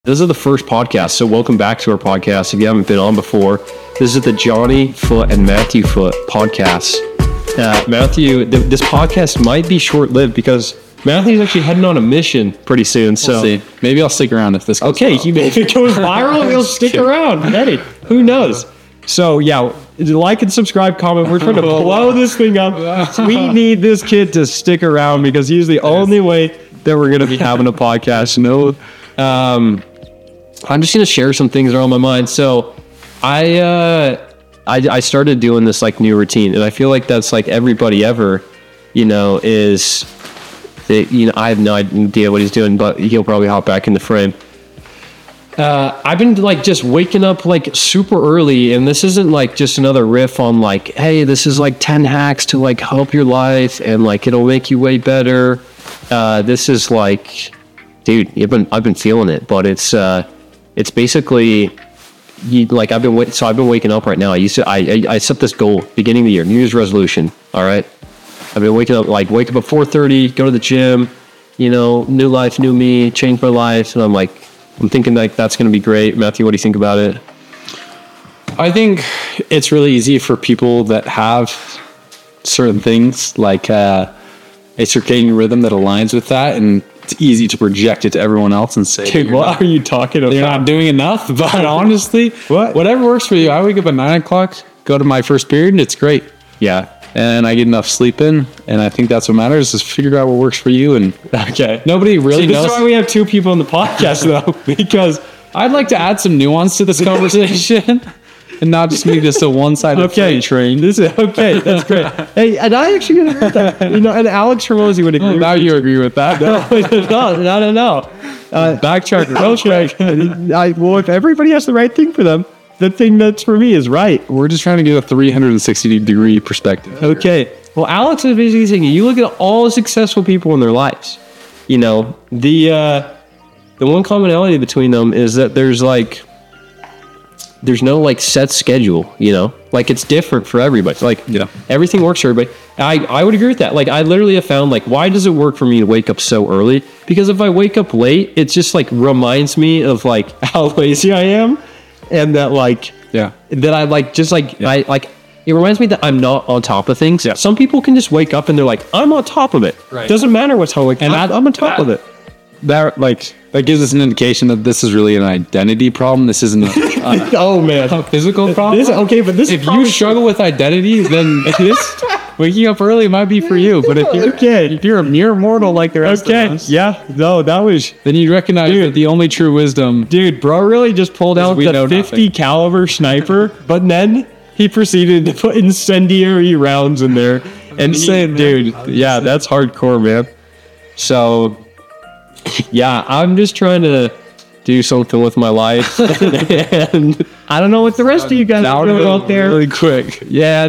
This is the first podcast, so welcome back to our podcast. If you haven't been on before, this is the Johnny Foot and Matthew Foot podcast. Matthew, this podcast might be short-lived because Matthew's actually heading on a mission pretty soon. So we'll see. Maybe I'll stick around if this goes okay, well. if it goes viral, he'll stick around. Hey, who knows? So yeah, like and subscribe, comment. We're trying to blow this thing up. We need this kid to stick around because he's the only way that we're going to be having a podcast. I'm just going to share some things that are on my mind. So I started doing this like new routine, and I feel like that's like everybody ever, is that, I have no idea what he's doing, but he'll probably hop back in the frame. I've been like just waking up like super early, and this isn't like just another riff on like, hey, this is like 10 hacks to like help your life and like it'll make you way better. This is like, dude, I've been feeling it, but it's basically I've been waking up right now. I set this goal beginning of the year, New Year's resolution. All right. I've been wake up at 4:30, go to the gym, new life, new me, change my life. And I'm thinking like that's going to be great. Matthew, what do you think about it? I think it's really easy for people that have certain things like a circadian rhythm that aligns with that, and it's easy to project it to everyone else and say, dude, what are you talking about? You're not doing enough. But honestly, whatever works for you. I wake up at 9 o'clock, go to my first period, and it's great. Yeah. And I get enough sleep in, and I think that's what matters, is figure out what works for you. And okay, nobody really knows. This is why we have two people on the podcast, though, because I'd like to add some nuance to this conversation. And not just be just a one-sided train. This is okay. That's great. Hey, and I actually agree with that. And Alex Hormozi would agree. Now you agree with that? No. Backtrack. Well, if everybody has the right thing for them, the thing that's for me is right. We're just trying to get a 360-degree perspective. Okay. Well, Alex is basically saying you look at all the successful people in their lives. The one commonality between them is that there's no like set schedule, like it's different for everybody. Everything works for everybody. I would agree with that. Like I literally have found like, why does it work for me to wake up so early? Because if I wake up late, it just like reminds me of like how lazy I am. And that it reminds me that I'm not on top of things. Yeah. Some people can just wake up and they're like, I'm on top of it. Right. Doesn't matter what's how I'm on top of it. That gives us an indication that this is really an identity problem. This isn't a physical problem. If you struggle with identity, then waking up early might be for you. But if you're a mere mortal like the rest of us, then you recognize that the only true wisdom, bro really just pulled out the 50 caliber sniper, but then he proceeded to put incendiary rounds in there and said, that's hardcore, man. So. Yeah, I'm just trying to do something with my life, and I don't know what the rest of you guys are doing out there. Really quick,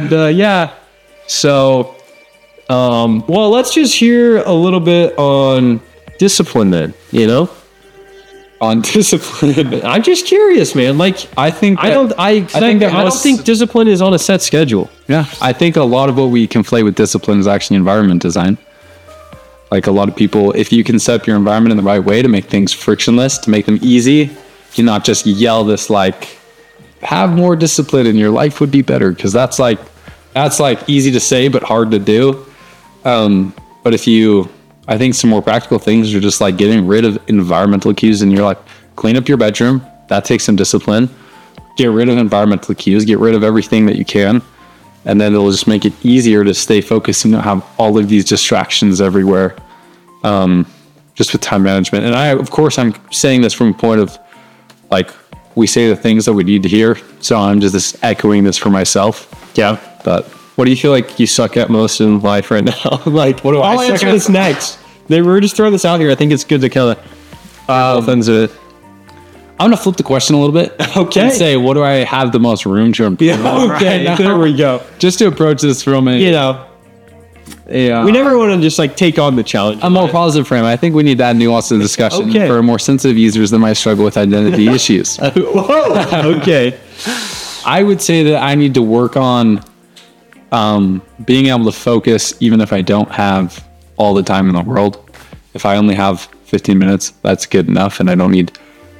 So, well, let's just hear a little bit on discipline, then. On discipline. I'm just curious, man. Like, I don't think discipline is on a set schedule. Yeah, I think a lot of what we conflate with discipline is actually environment design. Like a lot of people, if you can set up your environment in the right way to make things frictionless, to make them easy, you not just yell this like, have more discipline and your life would be better. Because that's like easy to say, but hard to do. But I think some more practical things are just like getting rid of environmental cues in your life. Clean up your bedroom. That takes some discipline. Get rid of environmental cues. Get rid of everything that you can. And then it'll just make it easier to stay focused and not have all of these distractions everywhere, just with time management. And I'm saying this from a point of, like, we say the things that we need to hear. So I'm just echoing this for myself. Yeah. But what do you feel like you suck at most in life right now? Like, what do I suck at? I'll answer this next. We're just throwing this out here. I think it's good to kind of both it. I'm going to flip the question a little bit. Okay. And say, what do I have the most room to improve? Yeah, okay. Right, there we go. Just to approach this from a... we never want to just like take on the challenge. A more positive frame. I think we need that nuance in the discussion for more sensitive users that might struggle with identity issues. Whoa. Okay. I would say that I need to work on being able to focus even if I don't have all the time in the world. If I only have 15 minutes, that's good enough, and I don't need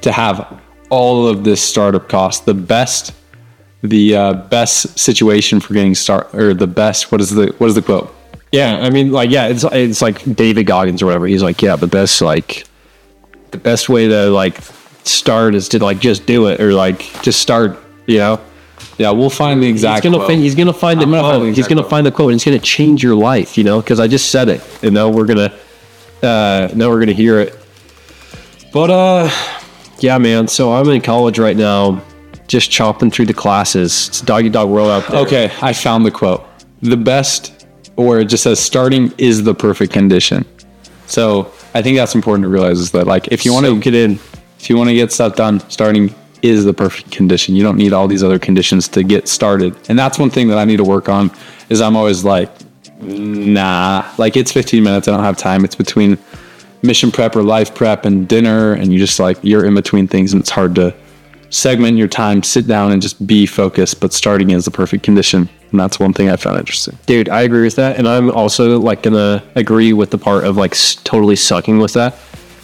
to have all of this startup cost, the best situation for getting or the best, what is the quote? Yeah, I mean, like, yeah, it's like David Goggins or whatever. He's like, yeah, the best way to like start is to like just do it, or like just start, you know. Yeah, we'll find the exact quote. He's gonna find the quote. He's gonna find the quote, and it's gonna change your life, you know, because I just said it, and now we're gonna hear it. But yeah, man. So I'm in college right now, just chopping through the classes. It's a dog eat dog world out there. Okay, I found the quote. The best, or it just says, starting is the perfect condition. So I think that's important to realize, is that like if you want to get stuff done, starting is the perfect condition. You don't need all these other conditions to get started. And that's one thing that I need to work on, is I'm always like, nah, like it's 15 minutes. I don't have time. It's between mission prep or life prep and dinner. And you just like, you're in between things, and it's hard to segment your time, sit down and just be focused. But starting is the perfect condition. And that's one thing I found interesting. Dude, I agree with that. And I'm also like gonna agree with the part of like totally sucking with that.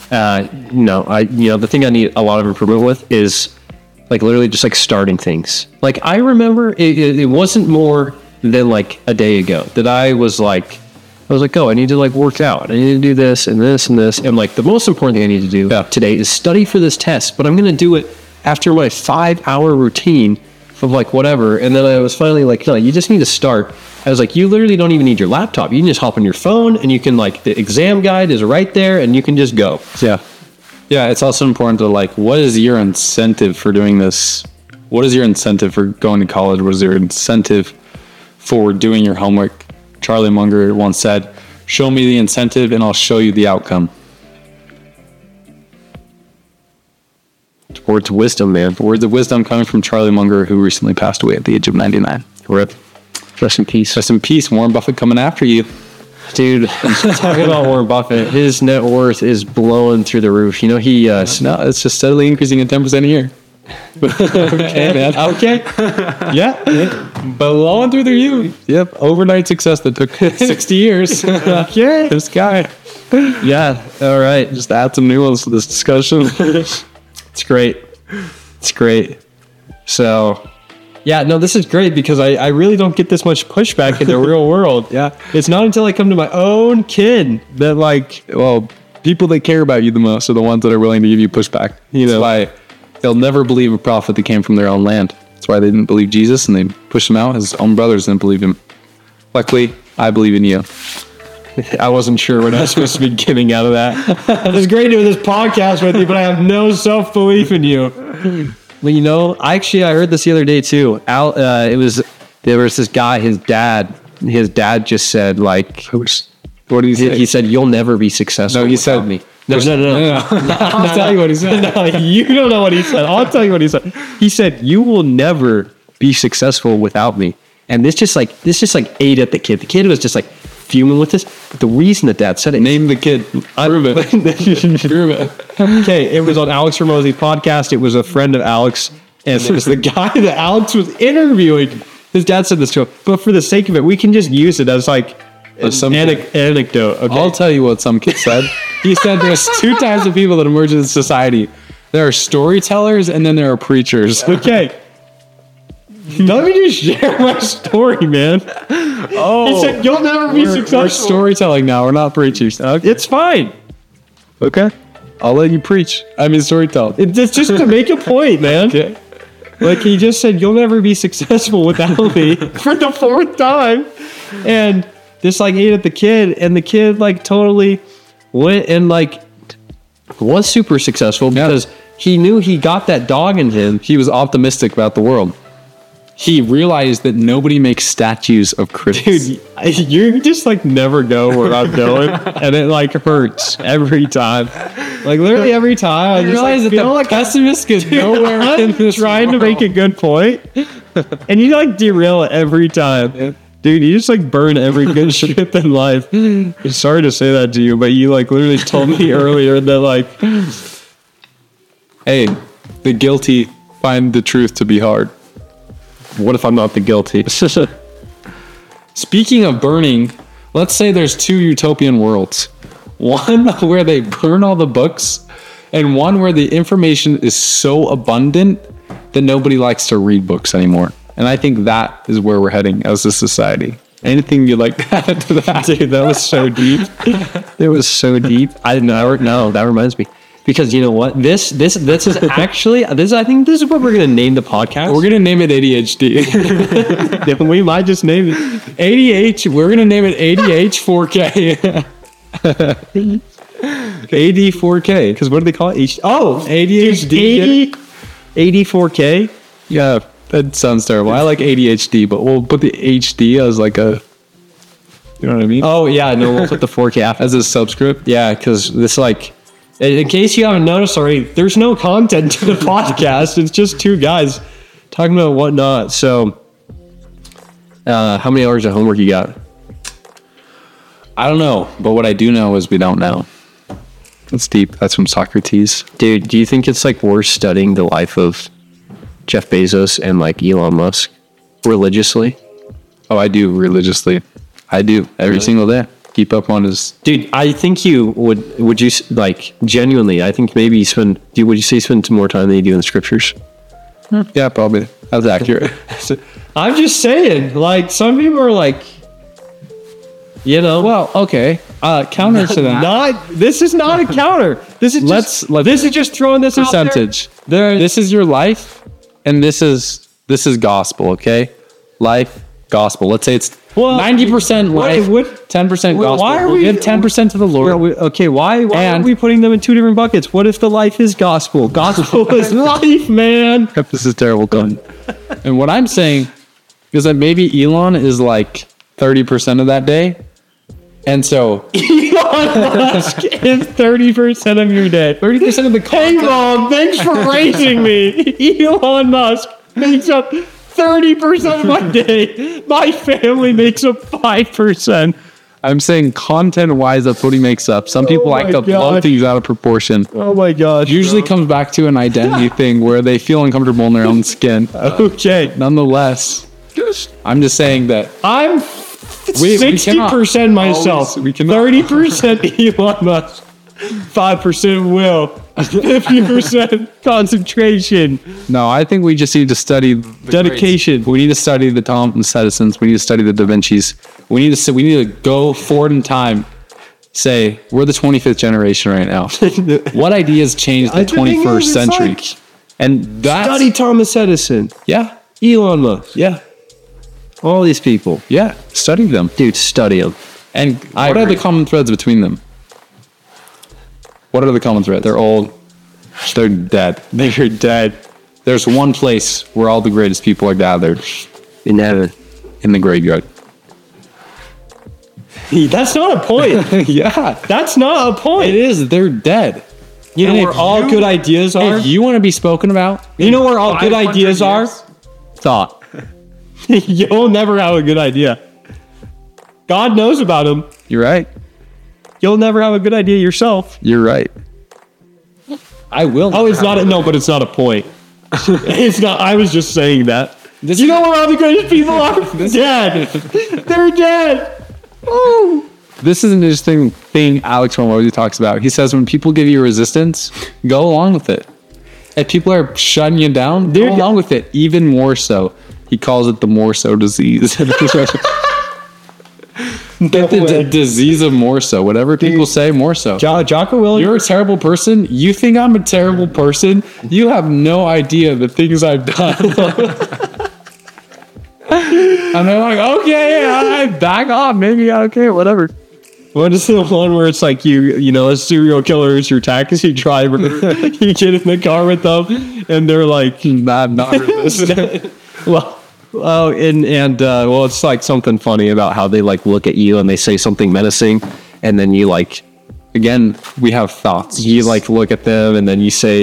The thing I need a lot of improvement with is like literally just like starting things. Like I remember it wasn't more than like a day ago that I was like, oh, I need to like work out. I need to do this and this and this. And like the most important thing I need to do today is study for this test. But I'm going to do it after my 5-hour routine of like whatever. And then I was finally like, no, you just need to start. I was like, you literally don't even need your laptop. You can just hop on your phone, and you can like, the exam guide is right there, and you can just go. Yeah. Yeah, it's also important to like, what is your incentive for doing this? What is your incentive for going to college? What is your incentive for doing your homework? Charlie Munger once said, show me the incentive and I'll show you the outcome. Words of wisdom, man. Words of wisdom coming from Charlie Munger, who recently passed away at the age of 99. RIP. Rest in peace. Rest in peace. Warren Buffett coming after you. Dude, talking about Warren Buffett, his net worth is blowing through the roof. You know, it's just steadily increasing at 10% a year. Okay, man. Okay. Yeah. Blowing through the roof. Yep. Overnight success that took 60 years. Okay. This guy. Yeah. All right. Just add some nuance to this discussion. It's great. It's great. So, yeah, no, this is great because I really don't get this much pushback in the real world. Yeah. It's not until I come to my own kid that like, well, people that care about you the most are the ones that are willing to give you pushback. You know, that's why they'll never believe a prophet that came from their own land. That's why they didn't believe Jesus, and they pushed him out. His own brothers didn't believe him. Luckily, I believe in you. I wasn't sure what I was supposed to be getting out of that. It's great doing this podcast with you, but I have no self-belief in you. Well, you know, I heard this the other day too. There was this guy, his dad just said like, what did he say? He said, you'll never be successful. No, he said me. No. I'll tell you what he said. No, you don't know what he said. I'll tell you what he said. He said, you will never be successful without me. And this just like ate at the kid. The kid was just like fuming with this. But the reason that dad said it. Name the kid. Prove it. Okay, it was on Alex Hormozi's podcast. It was a friend of Alex. And it was the guy that Alex was interviewing. His dad said this to him. But for the sake of it, we can just use it as like an anecdote. Okay? I'll tell you what some kid said. He said there's two types of people that emerge in society. There are storytellers and then there are preachers. Okay. Let me just share my story, man. Oh, he said, you'll never be successful. We're storytelling now. We're not preachers. Okay. It's fine. Okay. I'll let you preach. I mean, storytell. It's just to make a point, man. Okay. Like he just said, you'll never be successful without me for the 4th time. And this like ate at the kid, and the kid like totally went and like was super successful because he knew he got that dog in him. He was optimistic about the world. He realized that nobody makes statues of critics. Dude, you just like never go where I'm going, and it like hurts every time. Like literally every time, I realize that the pessimist is nowhere in this trying world. to make a good point, and you like derail it every time. Yeah. Dude, you just like burn every good ship in life. I'm sorry to say that to you, but you like literally told me earlier that like, hey, the guilty find the truth to be hard. What if I'm not the guilty? Speaking of burning, let's say there's 2 utopian worlds. One where they burn all the books and one where the information is so abundant that nobody likes to read books anymore. And I think that is where we're heading as a society. Anything you'd like to add to that? Dude, that was so deep. It was so deep. I didn't know. No, that reminds me. Because you know what? This is actually this. I think this is what we're gonna name the podcast. We're gonna name it ADHD. We might just name it ADH. We're gonna name it ADH 4K. AD4K. Because what do they call it? ADHD. 84K. Yeah, that sounds terrible. I like ADHD, but we'll put the HD as like a. You know what I mean? Oh yeah, no, we'll put the 4K after. As a subscript. Yeah, because this like. In case you haven't noticed already, there's no content to the podcast. It's just two guys talking about whatnot. So, how many hours of homework you got? I don't know, but what I do know is we don't know. That's deep. That's from Socrates. Dude, do you think it's like worth studying the life of Jeff Bezos and like Elon Musk religiously? Oh, I do religiously. I do every single day. Keep up on his. Dude, I think you would you like genuinely, I think maybe would you say you spend more time than you do in the scriptures? Yeah, probably. That's accurate. I'm just saying, like, some people are like, you know. Well, okay. Counter to that. This is not a counter. This is this is just throwing this percentage. out there. This is your life, and this is gospel. Okay, life, gospel. Let's say it's 90% life, 10% gospel. Why are we give 10% to the Lord? Why are we putting them in two different buckets? What if the life is gospel? Gospel is life, man. This is terrible done. And what I'm saying is that maybe Elon is like 30% of that day. And so Elon Musk is 30% of your day. 30% of the content. Hey, Mom, thanks for raising me. Elon Musk makes up 30% of my day. My family makes up 5%. I'm saying content-wise, that's what he makes up. Some people like to blow things out of proportion. Oh my gosh. Usually comes back to an identity thing where they feel uncomfortable in their own skin. Okay. Nonetheless, I'm just saying that I'm 60% myself. 30% Elon Musk. 5% will. 50% concentration. No, I think we just need to study dedication. We need to study the Thomas Edisons. We need to study the Da Vinci's. We need to go forward in time. Say we're the 25th generation right now. What ideas changed the 21st century? And that's study Thomas Edison. Yeah. Elon Musk. Yeah. All these people. Yeah. Study them, dude. Study them. And what are the common threads between them? What are the common threads? They're old. They're dead. They're dead. There's one place where all the greatest people are gathered. In heaven. In the graveyard. That's not a point. Yeah. That's not a point. It is. They're dead. You know where all good ideas are? If you want to be spoken about. You know where all good ideas are? Thought. You'll never have a good idea. God knows about them. You're right. You'll never have a good idea yourself. You're right. I will. Oh, it's not. No, but it's not a point. It's not. I was just saying that. You know where all the greatest people are? Dead. They're dead. Oh. This is an interesting thing Alex Hormozy talks about. He says when people give you resistance, go along with it. If people are shutting you down, go along with it. Even more so. He calls it the more so disease. The disease of more so. Whatever people say, more so. Jocko Willink. You're a terrible person. You think I'm a terrible person. You have no idea the things I've done. And they're like, okay, I back off. Maybe, okay, whatever. What is the one where it's like you know, a serial killer is your taxi driver. You get in the car with them and they're like, I've not heard this. Well, well, it's like something funny about how they like look at you and they say something menacing, and then you like, again, we have thoughts. You like look at them and then you say,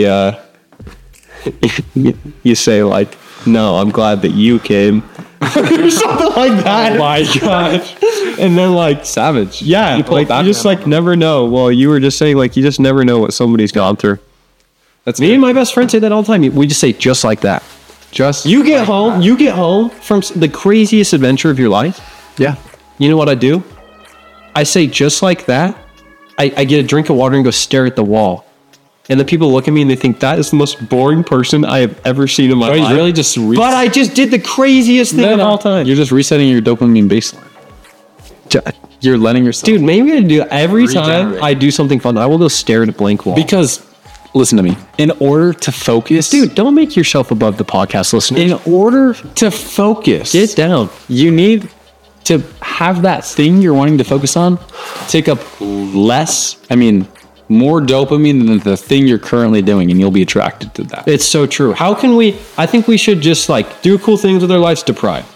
you say like, no, I'm glad that you came, or something like that. Oh my gosh! And then like savage, yeah, you just like never know. Well, you were just saying like you just never know what somebody's gone through. That's me and my best friend say that all the time. We just say just like that. You get home from the craziest adventure of your life. Yeah. You know what I do? I say just like that. I get a drink of water and go stare at the wall. And the people look at me and they think that is the most boring person I have ever seen in my He's life. really just But I just did the craziest thing of all time. You're just resetting your dopamine baseline. You're letting yourself. Dude, maybe I do every time Regenerate. I do something fun, I will go stare at a blank wall. Because, listen to me. In order to focus, Dude, don't make yourself above the podcast listener. in order to focus, Get down. you need to have that thing you're wanting to focus on take up more dopamine than the thing you're currently doing, and you'll be attracted to that. It's so true. How can we? I think we should just like do cool things with our lives, deprive.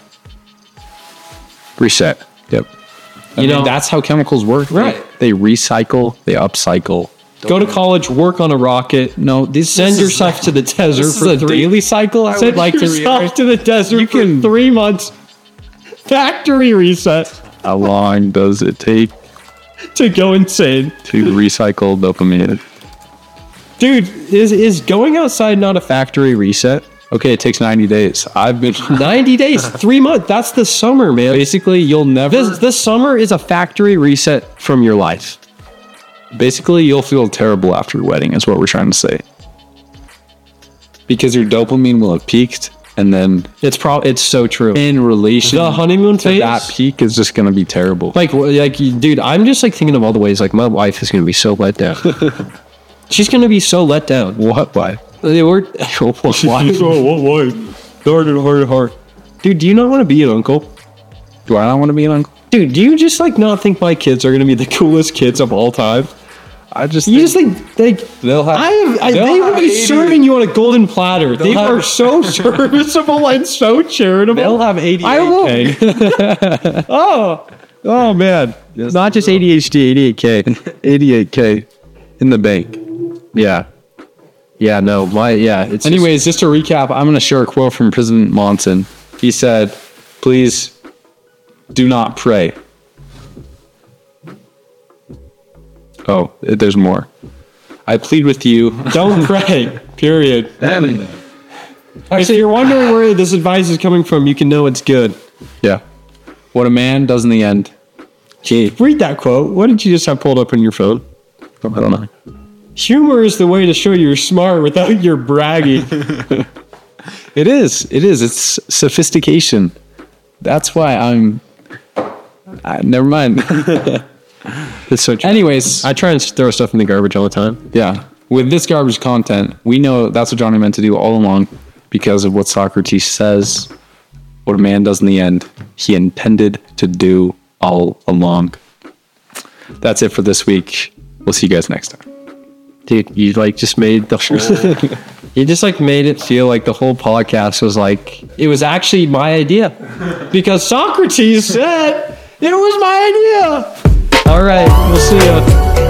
Reset. Yep. You know- that's how chemicals work. Right. They recycle, they upcycle. Go to college, work on a rocket. No, Send yourself to the desert This is for a 3 daily cycle. I Send would like to yourself reiterate. to the desert for 3 months. Factory reset How long does it take to go insane. to recycle dopamine? Dude, is going outside not a factory reset? Okay, it takes 90 days. I've been 90 days, 3 months. That's the summer, man. basically you'll never. This summer is a factory reset from your life. Basically, you'll feel terrible after your wedding. Is what we're trying to say. Because your dopamine will have peaked, and then It's so true. in relation, The honeymoon to phase. that peak is just going to be terrible. Dude, I'm just like thinking of all the ways like my wife is going to be so let down. She's going to be so let down. What? Why? Why? Hard. Dude, do you not want to be an uncle? Do I not want to be an uncle? Dude, do you just like not think my kids are going to be the coolest kids of all time? I just You just think they'll have. they will be serving you on a golden platter. They have- are so serviceable and so charitable. They'll have ADHD. I will. Oh man, not just ADHD, 88K. 88K in the bank. Yeah. No, it's Anyways, just to recap, I'm going to share a quote from President Monson. He said, "Please do not pray." Oh, there's more. I plead with you. don't pray. Period. If you're wondering where this advice is coming from, you can know it's good. Yeah. What a man does in the end. Gee, read that quote. What did you just have pulled up on your phone? I don't know. Humor is the way to show you're smart without your bragging. It is. It's sophistication. That's why never mind. It's so true. Anyways, I try and throw stuff in the garbage all the time. yeah. With this garbage content, we know that's what Johnny meant to do all along because of what Socrates says. What a man does in the end, he intended to do all along. That's it for this week. We'll see you guys next time. Dude, you like just made the whole you just like made it feel like the whole podcast was like it was actually my idea. Because Socrates said it was my idea. All right, we'll see you.